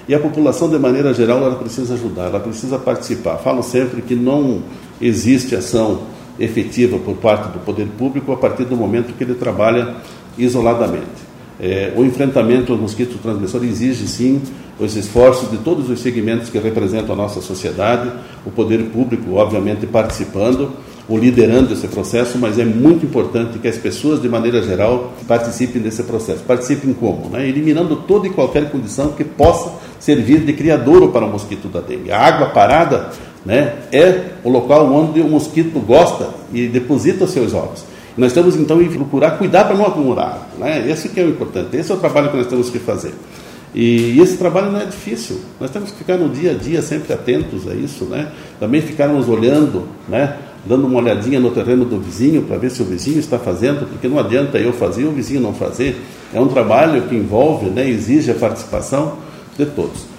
E a população, de maneira geral, ela precisa ajudar, ela precisa participar. Falo sempre que não existe ação efetiva por parte do poder público a partir do momento que ele trabalha isoladamente. O enfrentamento ao mosquito transmissor exige, sim, os esforços de todos os segmentos que representam a nossa sociedade, o poder público, obviamente, participando, ou liderando esse processo, mas é muito importante que as pessoas, de maneira geral, participem desse processo. Participem como? Eliminando toda e qualquer condição que possa servir de criadouro para o mosquito da dengue. A água parada, é o local onde o mosquito gosta e deposita os seus ovos. Nós temos, então, que procurar cuidar para não acumular. Esse que é o importante, esse é o trabalho que nós temos que fazer. E esse trabalho não é difícil, nós temos que ficar no dia a dia sempre atentos a isso, Também ficarmos olhando, dando uma olhadinha no terreno do vizinho para ver se o vizinho está fazendo, porque não adianta eu fazer e o vizinho não fazer. É um trabalho que envolve, exige a participação de todos.